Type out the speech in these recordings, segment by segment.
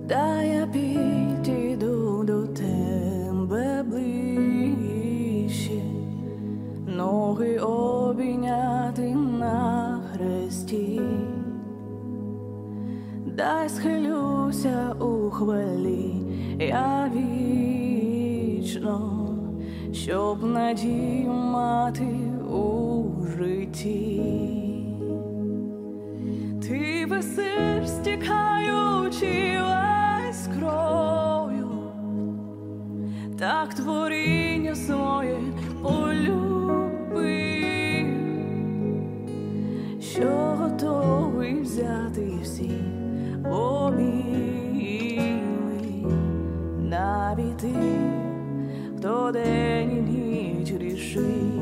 Дай я підійду до тебе ближче, ноги обійняти на хресті, дай схилюся у хвалі я вічно, щоб надію мати у житті. Ти висиш, стікаючи весь кров'ю, так творіння своє полюбив, що готовий взяти всі обійми, навіть ти, хто день і ніч рішив.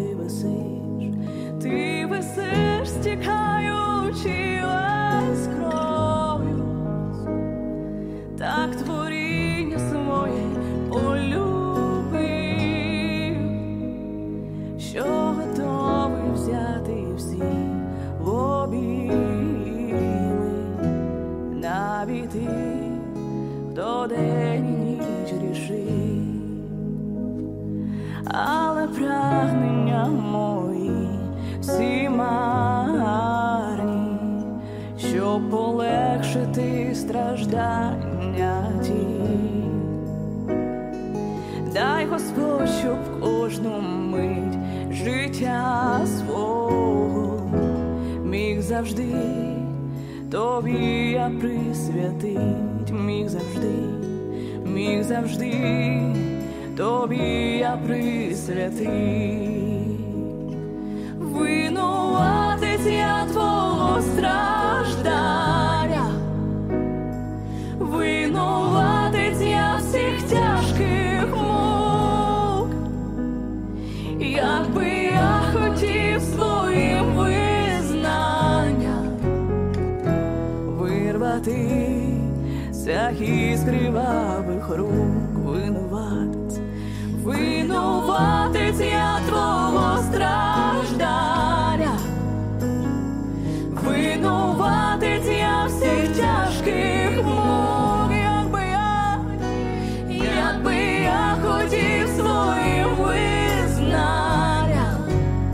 Ти висиш, стікаючи весь кров'ю, так творіння своє полюбив, що готовий взяти всі в обійми, навіть ти, хто день і ніч рішив. Але прагнення мої всі марні, щоб полегшити страждання ті. Дай, Господь, щоб кожну мить життя свого міг завжди тобі я присвятить, міг завжди тобі я присвятий. Винуватець я твого страждання, винуватець я всіх тяжких мук. Якби я хотів своїм визнанням вирвати цях із кривавих рук, винуватець я твого страждання, винуватець я всіх тяжких мук. Якби я хотів своїм визнанням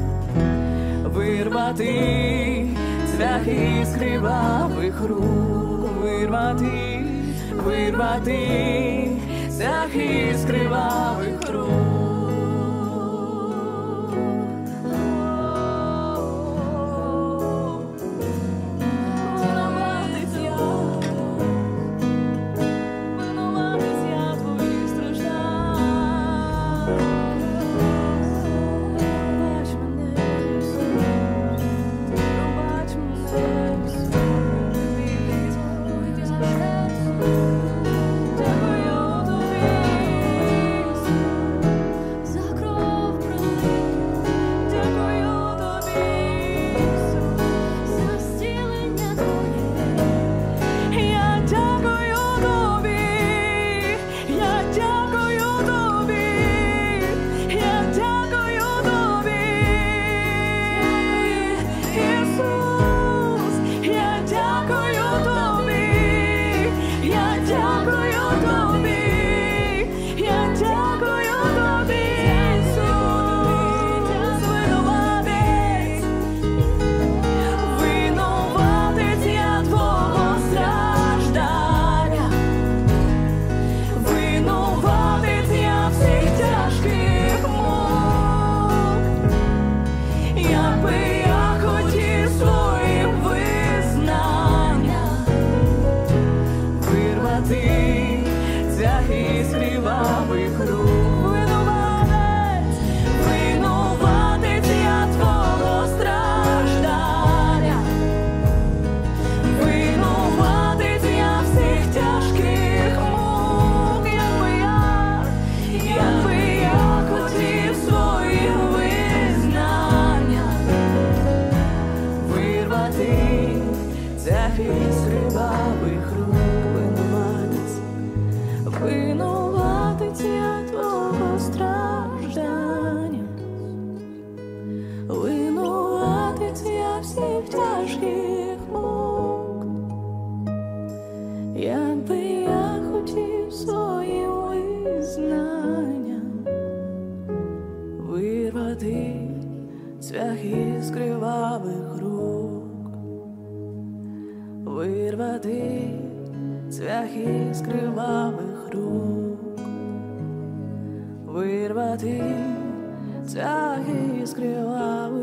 вирвати цвях із кривавих рук, вирвати цвях із кривавих рук. Винуватець я твого якби я хотів своїм визнанням вирвати цвяхи з кривавих рук, вирвати цвяхи з кривавих рук, вирвати цвяхи з кривавих рук.